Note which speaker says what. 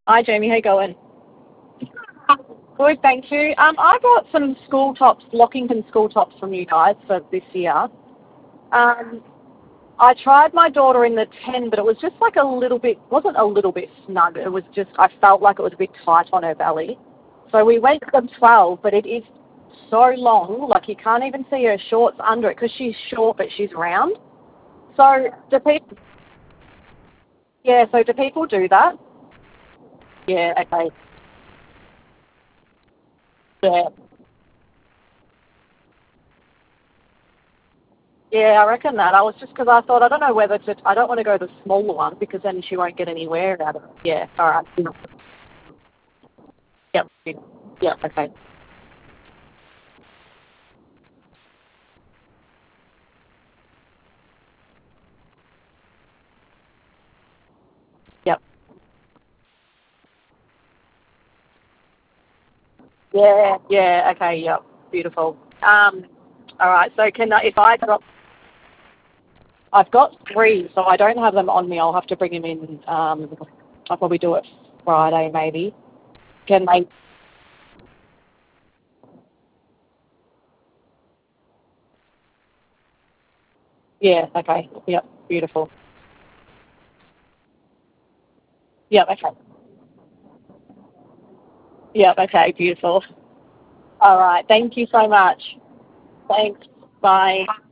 Speaker 1: Hi, Jamie. How you going? Good, thank you. I bought some school tops, Lockington school tops from you guys for this year. Um, I tried my daughter in the 10, but it was just like a little bit, wasn't a little bit snug. It was just, I felt like it was a bit tight on her belly. So we went to the 12, but it is so long, like you can't even see her shorts under it because she's short, but she's round. So do people, yeah, so do people do that? Yeah, okay. Yeah. Yeah, I reckon that. I was just because I thought I don't know whether to. I don't want to go the smaller one because then she won't get any wear out of it. Yeah. All right. Yep. Yep. Okay. Yep. Yeah. Yeah. Okay. Yep. Beautiful. All right. So can I, if I drop? I've got three, so I don't have them on me. I'll have to bring them in. I'll probably do it Friday, maybe. Can they? Yeah. Okay. Yep. Beautiful. Yep. Okay. Yep. Okay. Beautiful. All right. Thank you so much. Thanks. Bye.